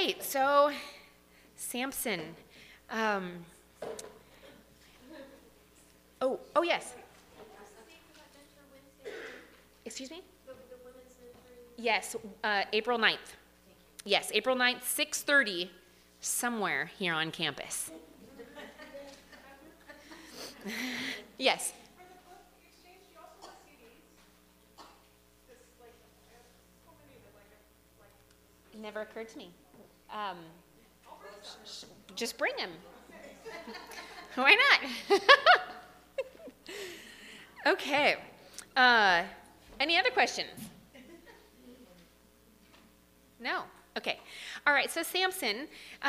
right, so Samson. Oh yes. Excuse me? Yes, April 9th. Yes, April 9th, 6:30, somewhere here on campus. Yes. Never occurred to me. Just bring them. Why not? Okay. Any other questions? No. Okay. All right. So Samson,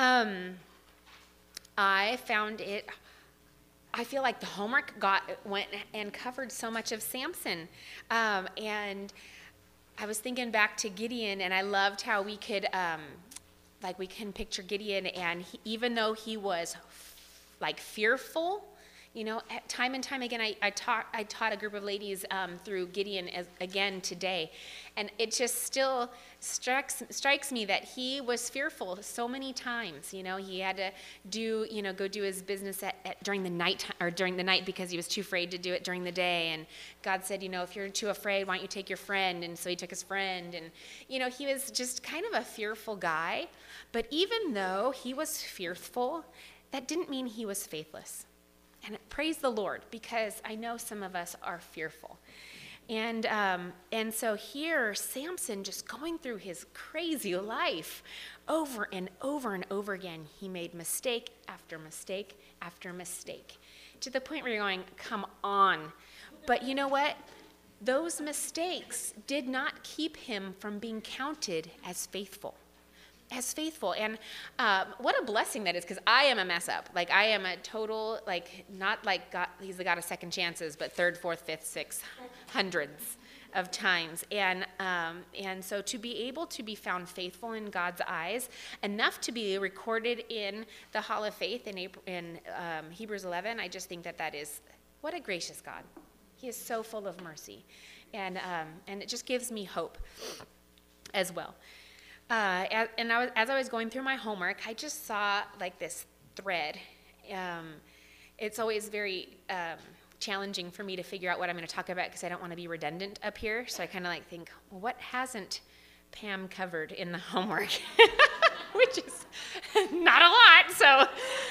I found it. I feel like the homework went and covered so much of Samson, and I was thinking back to Gideon, and I loved how we could, we can picture Gideon, and even though he was fearful, time and time again, I taught a group of ladies through Gideon again today, and it just still strikes me that he was fearful so many times. He had to go do his business during the night because he was too afraid to do it during the day. And God said, if you're too afraid, why don't you take your friend? And so he took his friend, and he was just kind of a fearful guy. But even though he was fearful, that didn't mean he was faithless. And praise the Lord, because I know some of us are fearful. And so here, Samson, just going through his crazy life over and over and over again, he made mistake after mistake after mistake, to the point where you're going, come on. But you know what? Those mistakes did not keep him from being counted as faithful. And what a blessing that is, because I am a mess up. I am a total, not like God, he's the God of second chances, but third, fourth, fifth, sixth, hundreds of times. And so to be able to be found faithful in God's eyes, enough to be recorded in the Hall of Faith in Hebrews 11, I just think that is, what a gracious God. He is so full of mercy. And it just gives me hope as well. As I was going through my homework, I just saw this thread. It's always very challenging for me to figure out what I'm going to talk about, because I don't want to be redundant up here. So I kind of think, well, what hasn't Pam covered in the homework? Which is not a lot.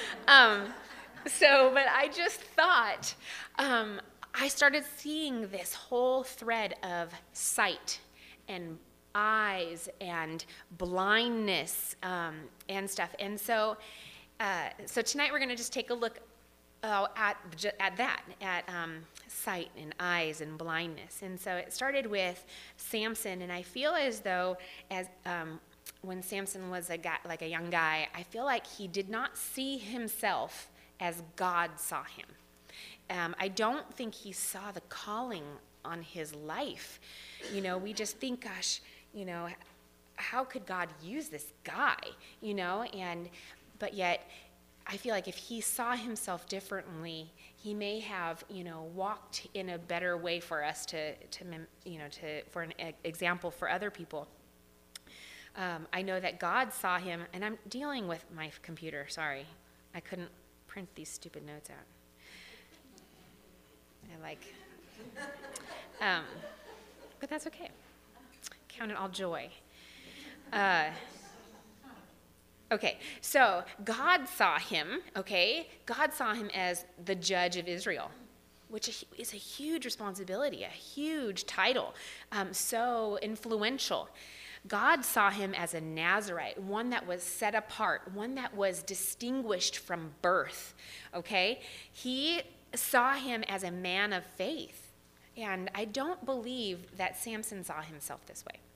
But I just thought, I started seeing this whole thread of sight and eyes and blindness and stuff. And so tonight we're going to just take a look at sight and eyes and blindness. And so it started with Samson, and I feel as though when Samson was a young guy, I feel like he did not see himself as God saw him. I don't think he saw the calling on his life. We just think, gosh, how could God use this guy? But yet, I feel like if he saw himself differently, he may have, walked in a better way for us for an example for other people. I know that God saw him, and I'm dealing with my computer. Sorry, I couldn't print these stupid notes out. But that's okay. Count it all joy. Okay, so God saw him, God saw him as the judge of Israel, which is a huge responsibility, a huge title, so influential. God saw him as a Nazirite, one that was set apart, one that was distinguished from birth, He saw him as a man of faith. And I don't believe that Samson saw himself this way.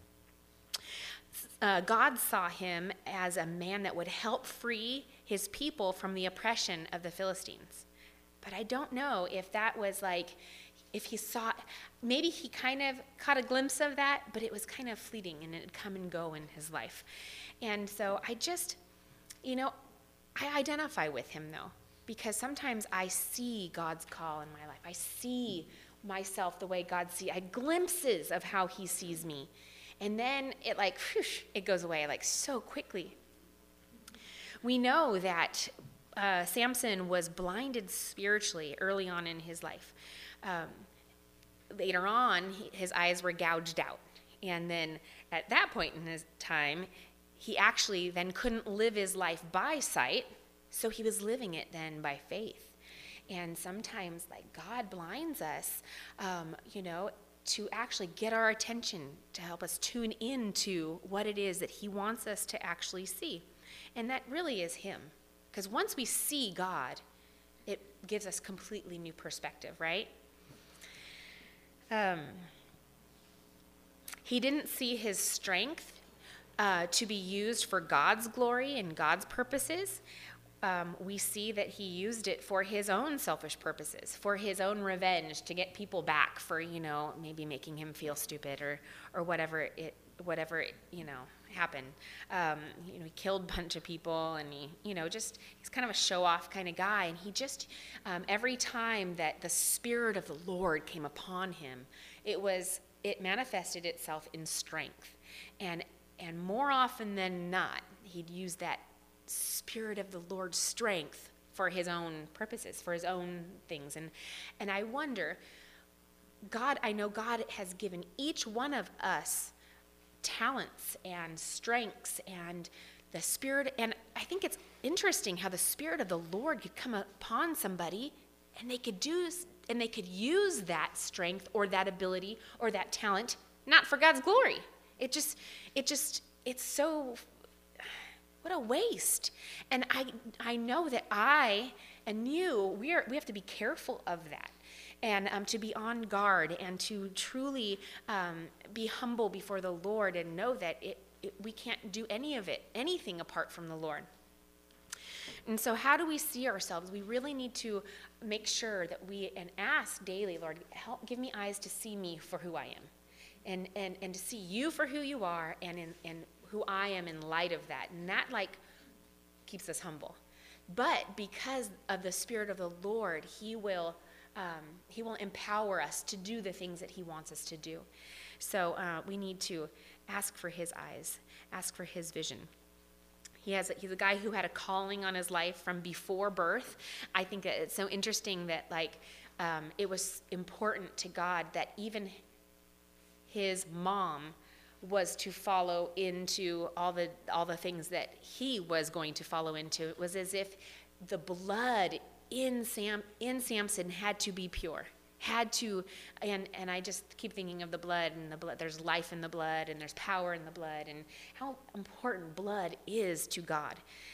God saw him as a man that would help free his people from the oppression of the Philistines. But I don't know if that was if he saw, maybe he kind of caught a glimpse of that, but it was kind of fleeting and it'd come and go in his life. And so I just, I identify with him though, because sometimes I see God's call in my life. I see myself the way God sees. I have glimpses of how he sees me. And then it it goes away so quickly. We know that Samson was blinded spiritually early on in his life. Later on, his eyes were gouged out. And then at that point in his time, he actually then couldn't live his life by sight, so he was living it then by faith. And sometimes, like, God blinds us, to actually get our attention, to help us tune into what it is that he wants us to actually see. And that really is him. Because once we see God, it gives us completely new perspective, right? He didn't see his strength to be used for God's glory and God's purposes. We see that he used it for his own selfish purposes, for his own revenge, to get people back for, maybe making him feel stupid or whatever happened. He killed a bunch of people, and he's kind of a show-off kind of guy. And he just, every time that the Spirit of the Lord came upon him, it manifested itself in strength. And more often than not, he'd use that Spirit of the Lord's strength for his own purposes, for his own things. And I wonder, I know God has given each one of us talents and strengths and the Spirit, and I think it's interesting how the Spirit of the Lord could come upon somebody and they could use that strength or that ability or that talent not for God's glory. It's so, what a waste. And I know that I and you, we have to be careful of that, and to be on guard and to truly be humble before the Lord and know that we can't do anything apart from the Lord. And so how do we see ourselves? We really need to make sure that and ask daily, Lord, give me eyes to see me for who I am, and to see you for who you are, and who I am in light of that. And that keeps us humble. But because of the Spirit of the Lord, he will empower us to do the things that he wants us to do. So we need to ask for his eyes, ask for his vision. He's a guy who had a calling on his life from before birth. I think that it's so interesting that it was important to God that even his mom was to follow into all the things that he was going to follow into. It was as if the blood in Samson had to be pure, and I just keep thinking of the blood, and the blood. There's life in the blood, and there's power in the blood, and how important blood is to God.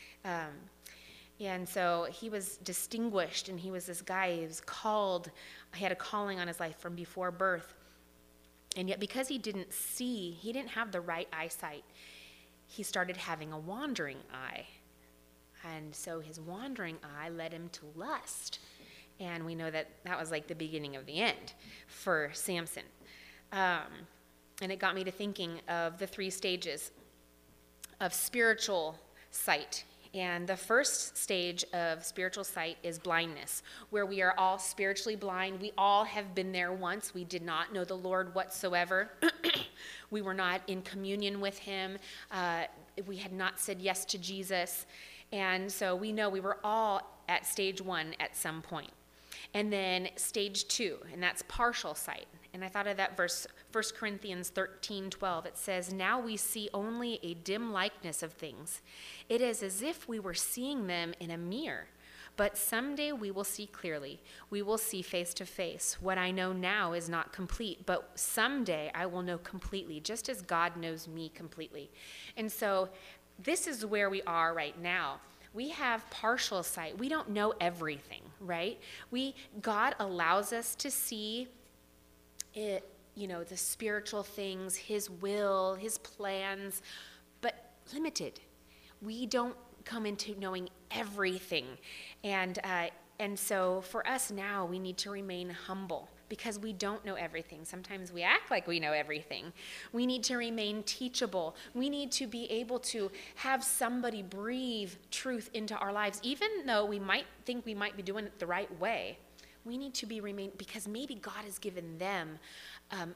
And so he was distinguished, and he was this guy who was called. He had a calling on his life from before birth. And yet because he didn't have the right eyesight, he started having a wandering eye. And so his wandering eye led him to lust. And we know that was like the beginning of the end for Samson. And it got me to thinking of the 3 stages of spiritual sight. And the first stage of spiritual sight is blindness, where we are all spiritually blind. We all have been there once. We did not know the Lord whatsoever. We were not in communion with him. We had not said yes to Jesus. And so we know we were all at stage 1 at some point. And then stage 2, and that's partial sight. And I thought of that verse, 1 Corinthians 13:12. It says, "Now we see only a dim likeness of things. It is as if we were seeing them in a mirror. But someday we will see clearly. We will see face to face. What I know now is not complete, but someday I will know completely, just as God knows me completely." And so this is where we are right now. We have partial sight. We don't know everything, right? God allows us to see it, the spiritual things, his will, his plans, but limited. We don't come into knowing everything. And so for us now, we need to remain humble because we don't know everything. Sometimes we act like we know everything. We need to remain teachable. We need to be able to have somebody breathe truth into our lives, even though we might think we might be doing it the right way. We need to remain, because maybe God has given them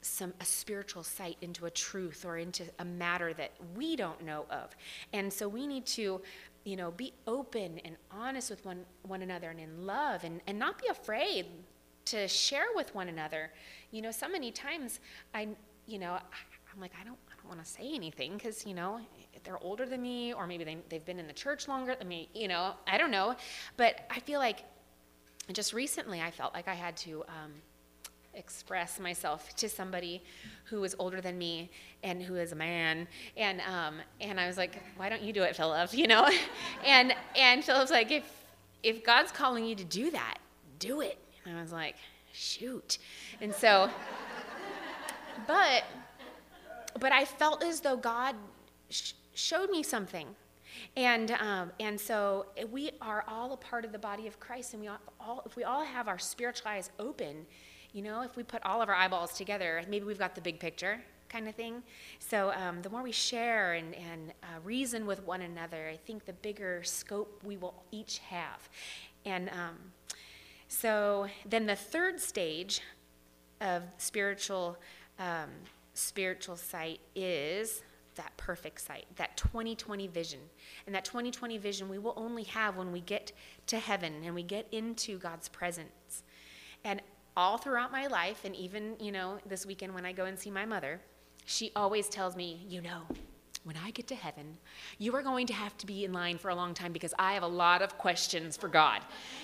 a spiritual sight into a truth or into a matter that we don't know of. And so we need to, be open and honest with one another and in love and not be afraid to share with one another. So many times I'm like, I don't want to say anything because, they're older than me, or maybe they've been in the church longer than me, I don't know. But I feel like just recently I felt like I had to express myself to somebody who was older than me and who is a man. And I was like, why don't you do it, Philip? And Philip's like, if God's calling you to do that, do it. And I was like, shoot. And so, but I felt as though God showed me something. And so we are all a part of the body of Christ, and if we all have our spiritual eyes open, if we put all of our eyeballs together, maybe we've got the big picture kind of thing. So the more we share and reason with one another, I think the bigger scope we will each have. And so then the third stage of spiritual sight is that perfect sight, that 20/20 vision. And that 20/20 vision we will only have when we get to heaven and we get into God's presence. And all throughout my life, and even, this weekend when I go and see my mother, she always tells me, when I get to heaven, you are going to have to be in line for a long time because I have a lot of questions for God,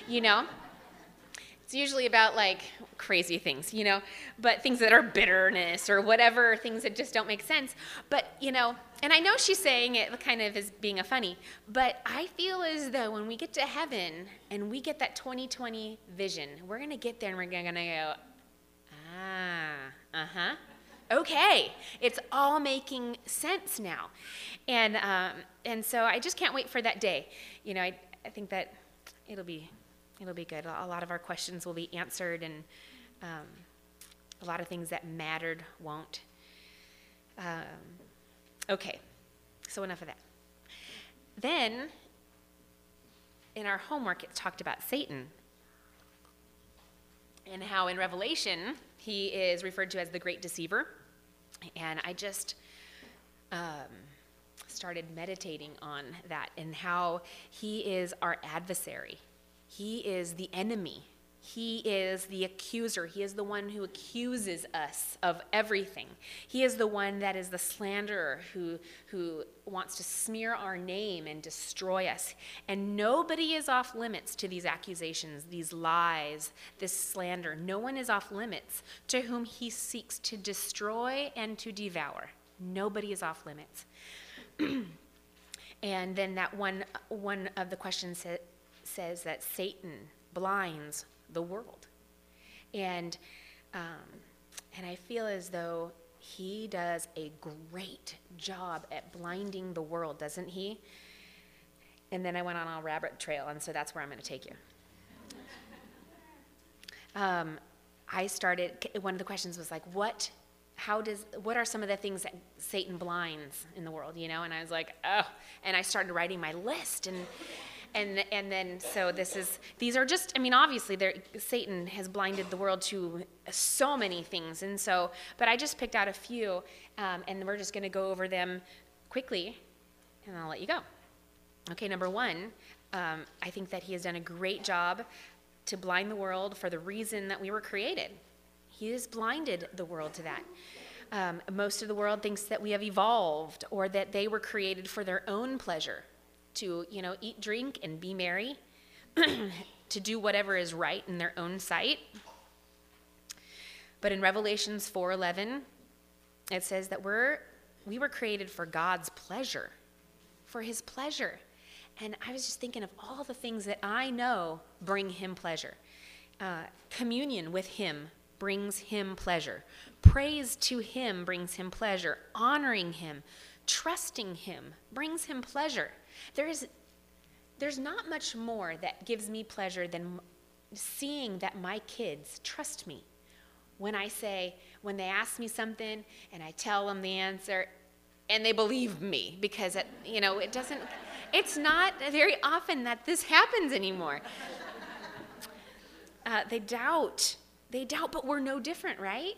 It's usually about like crazy things, but things that are bitterness or whatever, things that just don't make sense. But, and I know she's saying it kind of as being a funny, but I feel as though when we get to heaven and we get that 20/20 vision, we're going to get there and we're going to go, okay, it's all making sense now. And so I just can't wait for that day. I think that it'll be good. A lot of our questions will be answered, and a lot of things that mattered won't. Okay, so enough of that. Then, in our homework, it talked about Satan and how in Revelation he is referred to as the great deceiver. And I just started meditating on that and how he is our adversary. He is the enemy. He is the accuser. He is the one who accuses us of everything. He is the one that is the slanderer who wants to smear our name and destroy us. And nobody is off limits to these accusations, these lies, this slander. No one is off limits to whom he seeks to destroy and to devour. Nobody is off limits. And then that one of the questions says that Satan blinds the world. And I feel as though he does a great job at blinding the world, doesn't he? And then I went on a rabbit trail, and so that's where I'm going to take you. One of the questions was like, what are some of the things that Satan blinds in the world, And I was like, and I started writing my list, and then so these are just, obviously Satan has blinded the world to so many things, and so, but I just picked out a few, and we're just going to go over them quickly, and I'll let you go. Okay, number one, I think that he has done a great job to blind the world for the reason that we were created. He has blinded the world to that. Most of the world thinks that we have evolved or that they were created for their own pleasure, to, eat, drink, and be merry, to do whatever is right in their own sight. But in Revelations 4:11, it says that we were created for God's pleasure, for his pleasure. And I was just thinking of all the things that I know bring him pleasure. Communion with him brings him pleasure. Praise to him brings him pleasure. Honoring him, trusting him brings him pleasure. There's not much more that gives me pleasure than seeing that my kids trust me. When they ask me something and I tell them the answer and they believe me, because it's not very often that this happens anymore. They doubt, but we're no different, right?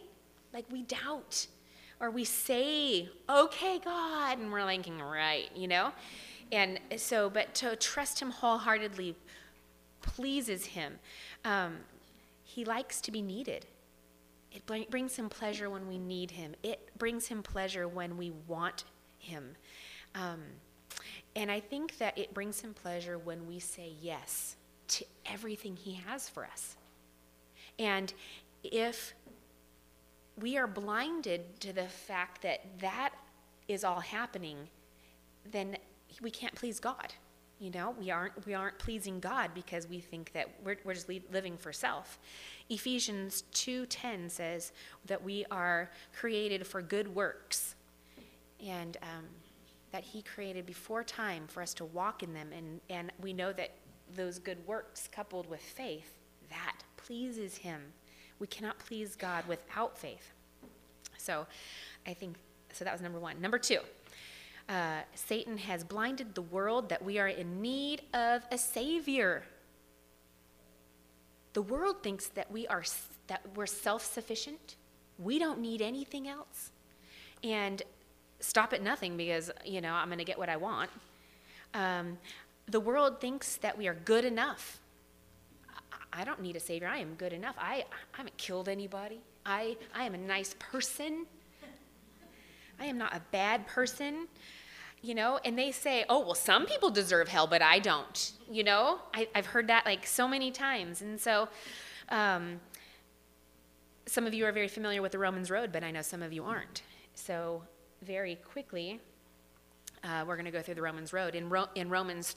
Like we doubt, or we say, okay, God, and we're like, right, And so, but to trust him wholeheartedly pleases him. He likes to be needed. It brings him pleasure when we need him. It brings him pleasure when we want him. And I think that it brings him pleasure when we say yes to everything he has for us. And if we are blinded to the fact that that is all happening, then we can't please God. We aren't pleasing God because we think that we're just living for self. Ephesians 2:10 says that we are created for good works, and that he created before time for us to walk in them. And we know that those good works coupled with faith, that pleases him. We cannot please God without faith. So that was number one. Number two, Satan has blinded the world that we are in need of a savior. The world thinks that we're self-sufficient. We don't need anything else. And stop at nothing because, I'm going to get what I want. The world thinks that we are good enough. I don't need a savior. I am good enough. I haven't killed anybody. I am a nice person. I am not a bad person. And they say, oh, well, some people deserve hell, but I don't. I've heard that like so many times. And so some of you are very familiar with the Romans Road, but I know some of you aren't. So very quickly, we're going to go through the Romans Road. In Romans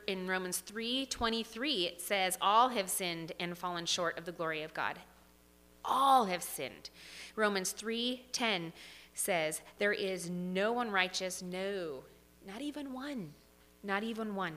3:23, it says, all have sinned and fallen short of the glory of God. All have sinned. Romans 3:10 says, there is no one righteous, no, not even one. Not even one.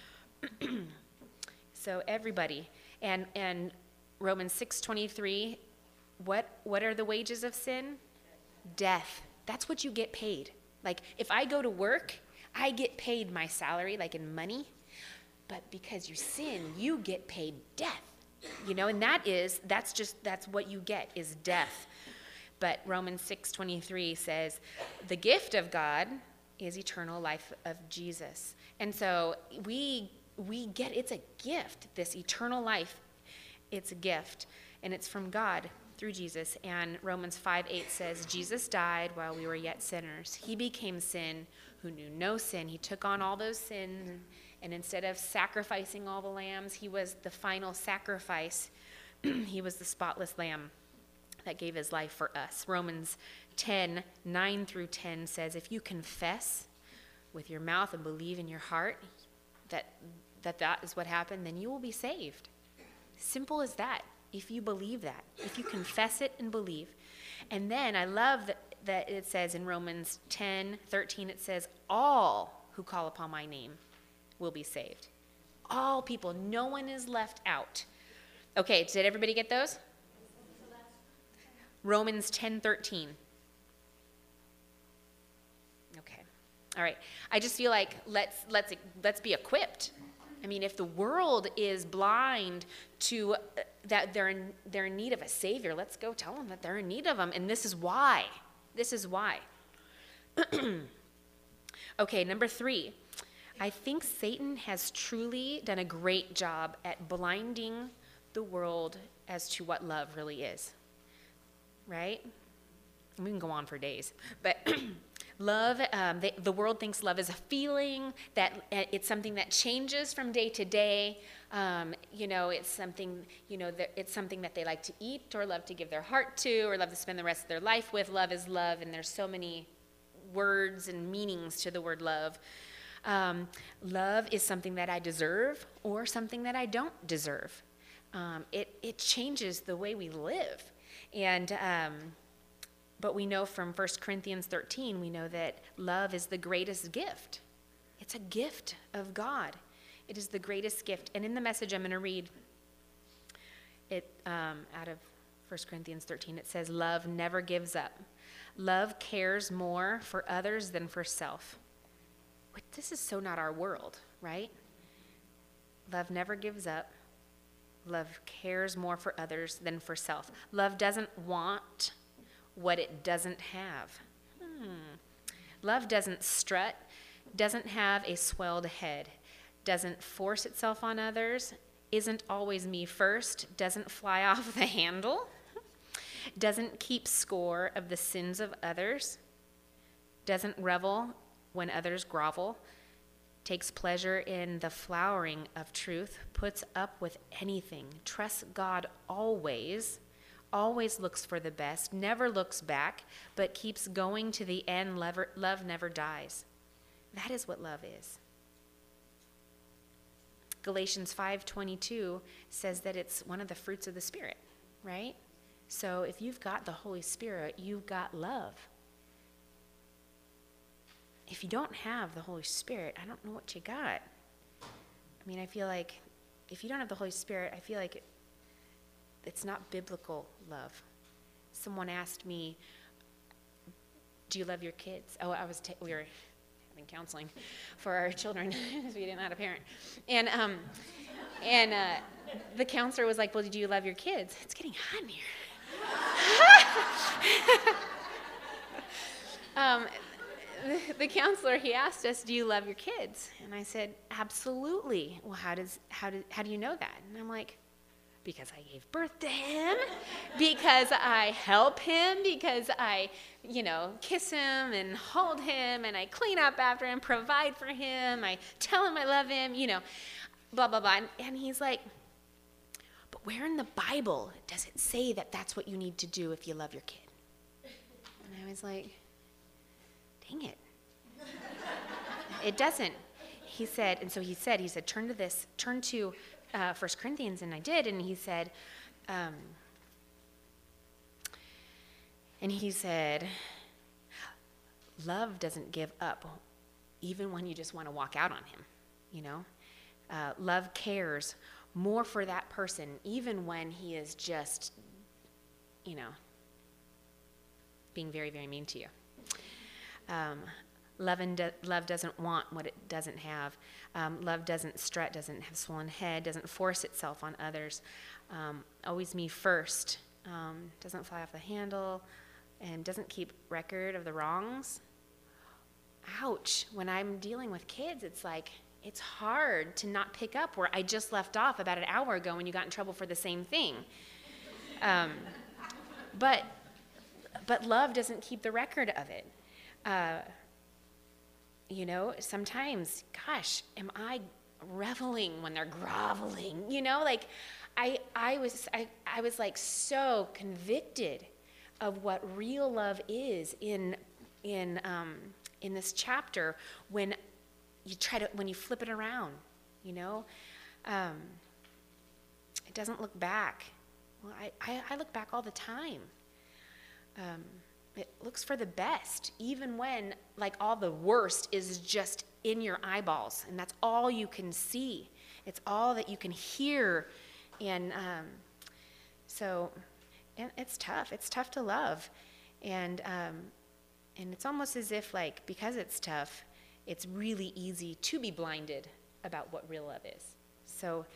So everybody. And Romans 6:23, what are the wages of sin? Death. That's what you get paid. Like, if I go to work, I get paid my salary, like in money. But because you sin, you get paid death. And that's what you get, is death. But Romans 6:23 says, the gift of God is eternal life of Jesus. And so we get, it's a gift, this eternal life. It's a gift, and it's from God through Jesus. And Romans 5:8 says, Jesus died while we were yet sinners. He became sin who knew no sin. He took on all those sins, and instead of sacrificing all the lambs, he was the final sacrifice. He was the spotless lamb that gave his life for us. Romans 10:9-10 says, if you confess with your mouth and believe in your heart that is what happened, then you will be saved. Simple as that. If you believe that, if you confess it and believe. And then I love that it says in Romans 10:13, it says, all who call upon my name will be saved. All people, no one is left out. Okay, did everybody get those? Romans 10:13. Okay, all right. I just feel like let's be equipped. I mean, if the world is blind to that they're in need of a savior, let's go tell them that they're in need of him, and this is why. This is why. Okay, number 3. I think Satan has truly done a great job at blinding the world as to what love really is. Right? We can go on for days. But love, the world thinks love is a feeling, that it's something that changes from day to day. It's something, it's something that they like to eat or love to give their heart to or love to spend the rest of their life with. Love is love, and there's so many words and meanings to the word love. Love is something that I deserve or something that I don't deserve. It changes the way we live. And but we know from 1 Corinthians 13, we know that love is the greatest gift. It's a gift of God. It is the greatest gift. And in the message, I'm going to read it out of 1 Corinthians 13. It says, love never gives up. Love cares more for others than for self. This is so not our world, right? Love never gives up. Love cares more for others than for self. Love doesn't want what it doesn't have. Love doesn't strut, doesn't have a swelled head, doesn't force itself on others, isn't always me first, doesn't fly off the handle, doesn't keep score of the sins of others, doesn't revel when others grovel, takes pleasure in the flowering of truth, puts up with anything, trusts God always, always looks for the best, never looks back, but keeps going to the end. Love never dies. That is what love is. Galatians 5:22 says that it's one of the fruits of the Spirit, right? So if you've got the Holy Spirit, you've got love. If you don't have the Holy Spirit, I don't know what you got. I mean, I feel like if you don't have the Holy Spirit, I feel like it's not biblical love. Someone asked me, do you love your kids? Oh, we were having counseling for our children because we didn't have a parent. And the counselor was like, well, do you love your kids? It's getting hot in here. The counselor, he asked us, do you love your kids? And I said, absolutely. Well, how do you know that? And I'm like, because I gave birth to him, because I help him, because I, kiss him and hold him, and I clean up after him, provide for him, I tell him I love him, blah, blah, blah. And he's like, but where in the Bible does it say that that's what you need to do if you love your kid? And I was like, dang it. It doesn't. He said, turn to 1 Corinthians, and I did, and he said, love doesn't give up, even when you just want to walk out on him, love cares more for that person, even when he is just, being very, very mean to you. Love doesn't want what it doesn't have. Love doesn't strut, doesn't have swollen head, doesn't force itself on others. Always me first. Doesn't fly off the handle, and doesn't keep record of the wrongs. Ouch. When I'm dealing with kids, it's like, it's hard to not pick up where I just left off about an hour ago when you got in trouble for the same thing. But love doesn't keep the record of it. Sometimes, gosh, am I reveling when they're groveling? I was like so convicted of what real love is in this chapter when you flip it around, it doesn't look back. Well, I look back all the time. It looks for the best, even when, all the worst is just in your eyeballs, and that's all you can see. It's all that you can hear, and so it's tough. It's tough to love, and it's almost as if, because it's tough, it's really easy to be blinded about what real love is. So,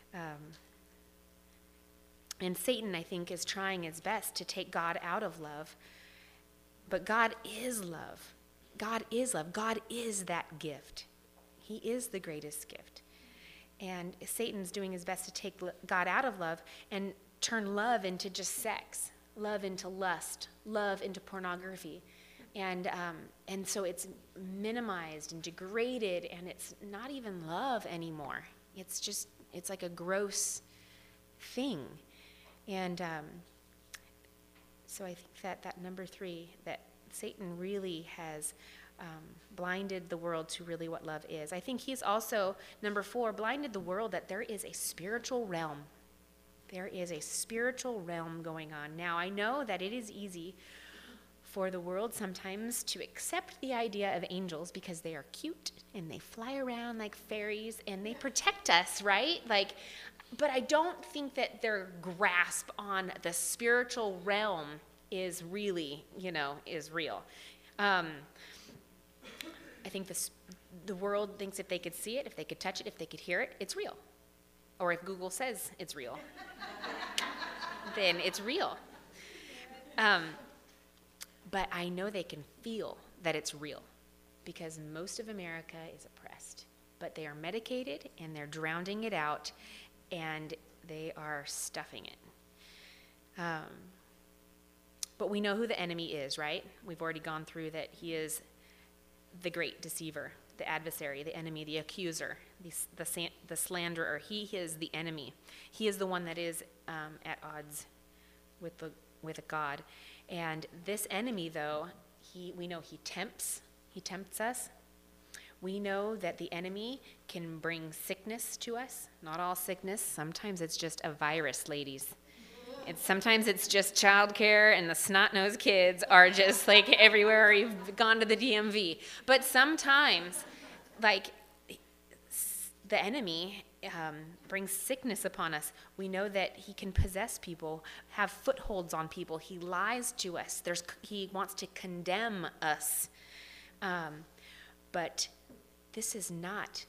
and Satan, I think, is trying his best to take God out of love. But God is love. God is love. God is that gift. He is the greatest gift. And Satan's doing his best to take God out of love and turn love into just sex, love into lust, love into pornography. And so it's minimized and degraded, and it's not even love anymore. It's like a gross thing. And so I think that number 3, that Satan really has blinded the world to really what love is. I think he's also, number 4, blinded the world that there is a spiritual realm. There is a spiritual realm going on. Now, I know that it is easy for the world sometimes to accept the idea of angels because they are cute and they fly around like fairies and they protect us, right? But I don't think that their grasp on the spiritual realm is really, is real. I think the world thinks if they could see it, if they could touch it, if they could hear it, it's real. Or if Google says it's real, then it's real. but I know they can feel that it's real because most of America is oppressed. But they are medicated and they're drowning it out and they are stuffing it. But we know who the enemy is, right? We've already gone through that. He is the great deceiver, the adversary, the enemy, the accuser, the slanderer. He is the enemy. He is the one that is at odds with God. And this enemy, though, we know he tempts us. We know that the enemy can bring sickness to us. Not all sickness. Sometimes it's just a virus, ladies. Sometimes it's just childcare and the snot-nosed kids are just like everywhere, or you've gone to the DMV. But sometimes, like, the enemy brings sickness upon us. We know that he can possess people, have footholds on people. He lies to us. He wants to condemn us. But this is not.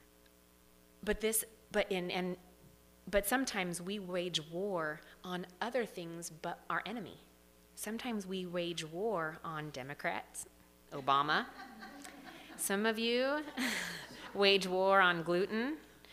But sometimes we wage war on other things but our enemy. Sometimes we wage war on Democrats, Obama. Some of you wage war on gluten,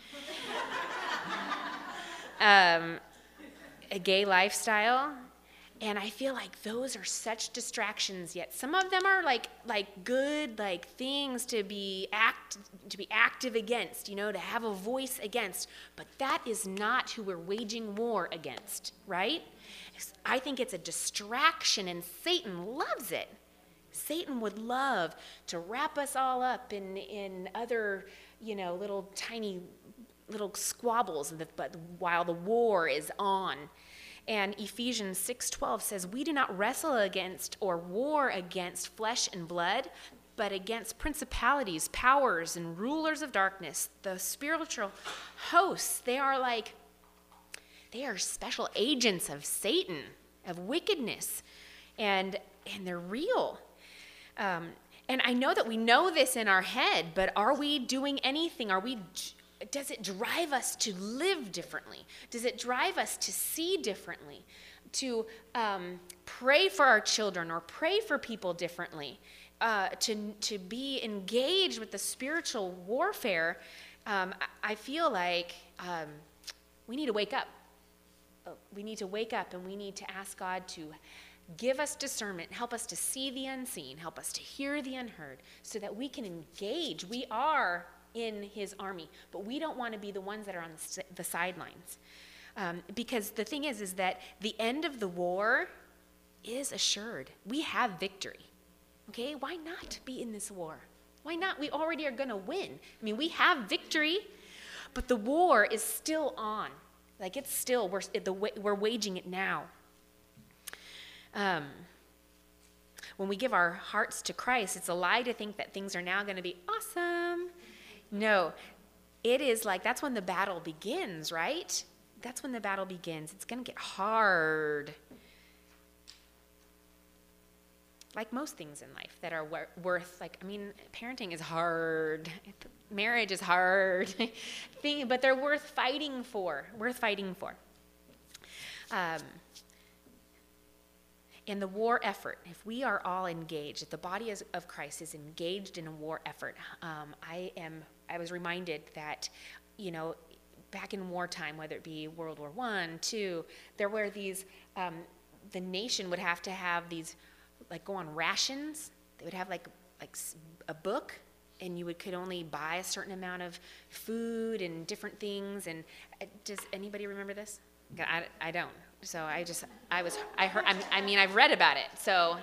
a gay lifestyle. And I feel like those are such distractions, yet some of them are like good things to be active against, to have a voice against. But that is not who we're waging war against, right? I think it's a distraction, and Satan loves it. Satan would love to wrap us all up in other, little tiny little squabbles, but while the war is on. And Ephesians 6:12 says, we do not wrestle against or war against flesh and blood, but against principalities, powers, and rulers of darkness, the spiritual hosts. They are special agents of Satan, of wickedness, and they're real. And I know that we know this in our head, but are we doing anything? Does it drive us to live differently? Does it drive us to see differently? To pray for our children or pray for people differently? To be engaged with the spiritual warfare? I feel like we need to wake up. We need to wake up, and we need to ask God to give us discernment, help us to see the unseen, help us to hear the unheard, so that we can engage. We are in his army, but we don't want to be the ones that are on the sidelines. Because the thing is that the end of the war is assured. We have victory. Okay, why not be in this war? Why not? We already are going to win. I mean, we have victory, but the war is still on. It's still, we're waging it now. When we give our hearts to Christ, it's a lie to think that things are now going to be awesome. No, it is that's when the battle begins, right? That's when the battle begins. It's going to get hard. Like most things in life that are worth, parenting is hard. Marriage is hard. But they're worth fighting for. In the war effort, if we are all engaged, if the body of Christ is engaged in a war effort, I was reminded that, back in wartime, whether it be World War I, II, there were these, the nation would have to have these, go on rations. They would have a book, and you could only buy a certain amount of food and different things. And does anybody remember this? I don't. So I've read about it. So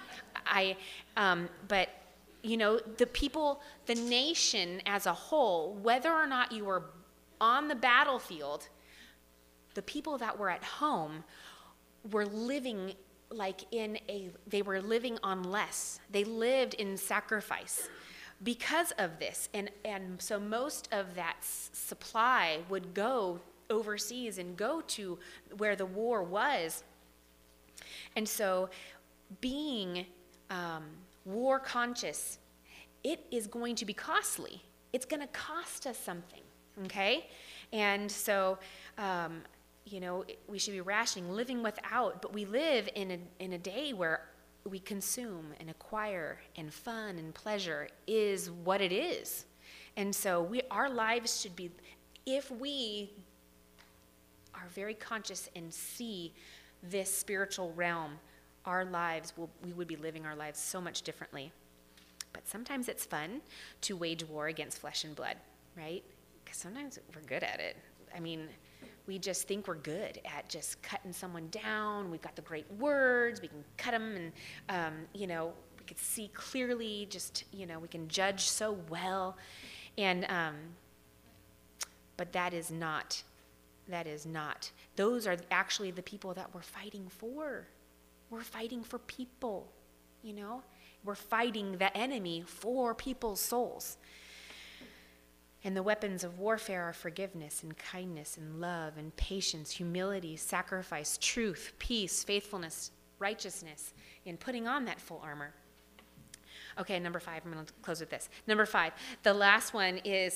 but the people, the nation as a whole, whether or not you were on the battlefield, the people that were at home were living they were living on less. They lived in sacrifice because of this. And so most of that supply would go overseas and go to where the war was. And so being war conscious, it is going to be costly. It's going to cost us something, okay? And so, we should be rationing, living without, but we live in a day where we consume and acquire and fun and pleasure is what it is. And so our lives should be, if we are very conscious and see this spiritual realm, we would be living our lives so much differently. But sometimes it's fun to wage war against flesh and blood, right? Because sometimes we're good at it. I mean, we just think we're good at just cutting someone down. We've got the great words. We can cut them and, we can see clearly, we can judge so well. And, but that is not. Those are actually the people that we're fighting for. We're fighting for people, We're fighting the enemy for people's souls. And the weapons of warfare are forgiveness and kindness and love and patience, humility, sacrifice, truth, peace, faithfulness, righteousness, and putting on that full armor. Okay, number 5, I'm going to close with this. Number 5, the last one is,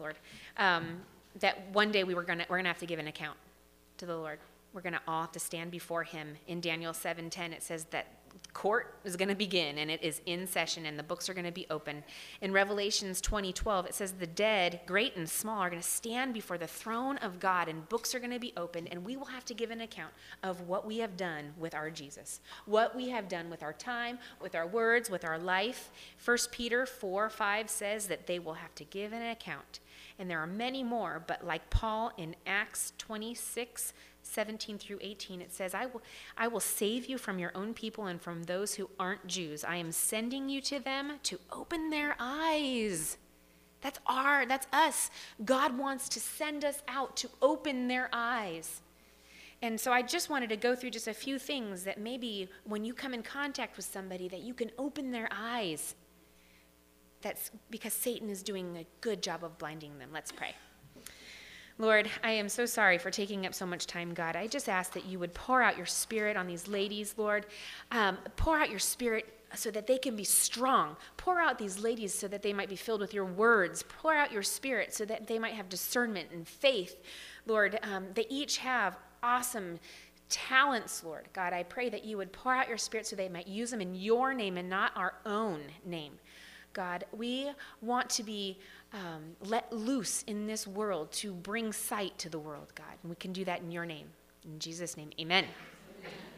that one day we're gonna have to give an account to the Lord. We're going to all have to stand before him. In Daniel 7:10, it says that court is going to begin, and it is in session, and the books are going to be open. In Revelations 20:12, it says the dead, great and small, are going to stand before the throne of God, and books are going to be opened, and we will have to give an account of what we have done with our Jesus, what we have done with our time, with our words, with our life. 1 Peter 4:5 says that they will have to give an account. And there are many more, but like Paul in Acts 26:17-18, it says, I will save you from your own people and from those who aren't Jews. I am sending you to them to open their eyes. That's us. God wants to send us out to open their eyes. And so I just wanted to go through just a few things that maybe when you come in contact with somebody that you can open their eyes. That's because Satan is doing a good job of blinding them. Let's pray. Lord, I am so sorry for taking up so much time, God. I just ask that you would pour out your Spirit on these ladies, Lord. Pour out your Spirit so that they can be strong. Pour out these ladies so that they might be filled with your words. Pour out your Spirit so that they might have discernment and faith. Lord, they each have awesome talents, Lord. God, I pray that you would pour out your Spirit so they might use them in your name and not our own name. God, we want to be let loose in this world to bring sight to the world, God. And we can do that in your name. In Jesus' name, amen.